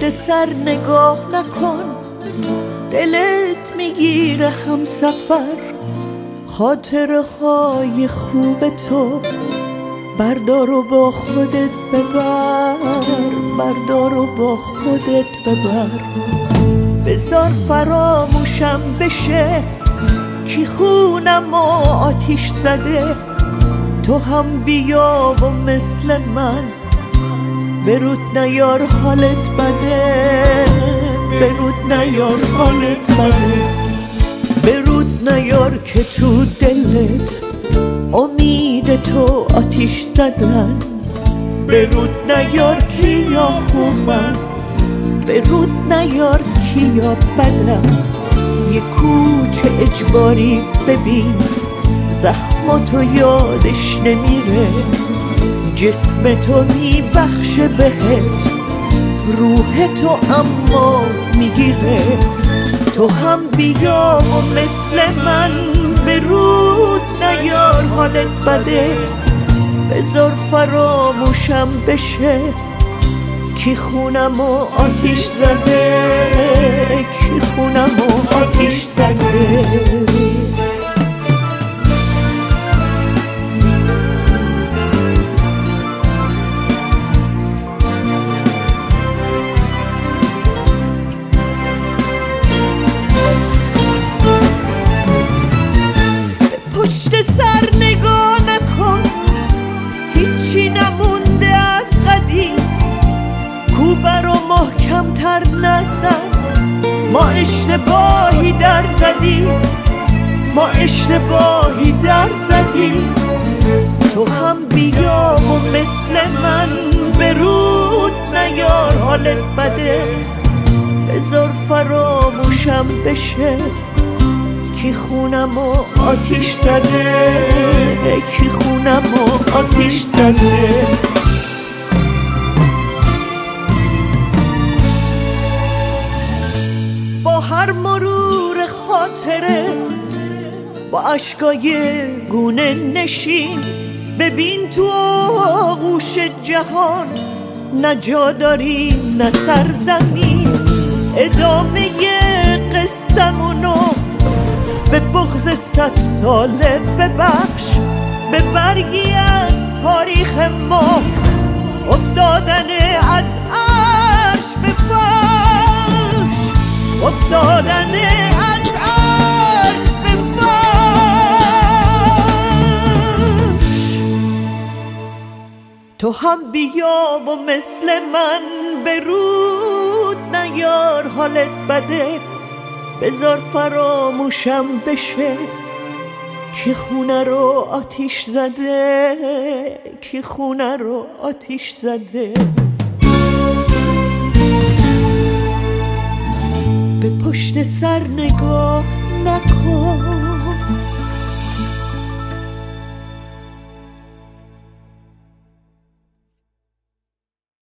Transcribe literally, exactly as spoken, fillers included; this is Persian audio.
پشت سر نگاه نکن، دلت میگیره هم سفر. خاطره های خوب تو بردار و با خودت ببر، بردار و با خودت ببر. بذار فراموشم بشه کی خونم و آتیش زده. تو هم بیا و مثل من برود نیار حالت بده، برود نیار حالت بده. برود نیار که تو دلت امید تو آتیش زدن. برود نیار کیا خوبن، برود نیار کیا بدن. یه کوچه اجباری ببین زخماتو یادش نمیره. جسم تو میبخشه بهت، روح تو اما میگیره. تو هم بیا و مثل من برود نیار حالت بده. بذار فراموشم بشه کی خونم و آتیش زده، کی خونم و آتیش زده. پشت سر نگاه نکن، هیچی نمونده از قدیم. کوبه رو محکم تر نزن، ما اشتباهی در زدیم، ما اشتباهی در زدیم. تو هم بیا و مثل من برود نیار حالت بده. بذار فراموشم بشه کی خونم و آتیش زده، کی خونم و آتیش زده. با هر مرور خاطره با اشکای گونه نشین. ببین تو آغوش جهان نه جا داریم نه سرزمین. ادامه قصه‌مونو به بغض صد ساله ببخش. به برگی از تاریخ ما افتادن از عرش به فرش، افتادن از عرش به فرش. تو هم بیا و مثل من برود نیار حالت بده. بذار فراموشم بشه کی خونه رو آتیش زده، کی خونه رو آتیش زده. به پشت سر نگاه نکن،